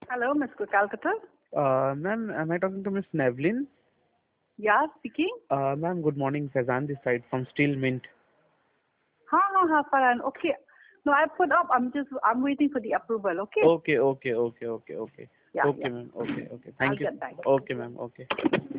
Hello, Miss Calcutta. Ma'am, am I talking to Miss Nevlin? Yeah, speaking. Ma'am, good morning. Fazan this side from Steel Mint. Ha, Farhan. Okay. No, I put up. I'm waiting for the approval. Okay. Okay. Yeah. Okay, ma'am. Okay. I'll Thank you. get back. Okay, ma'am. Okay.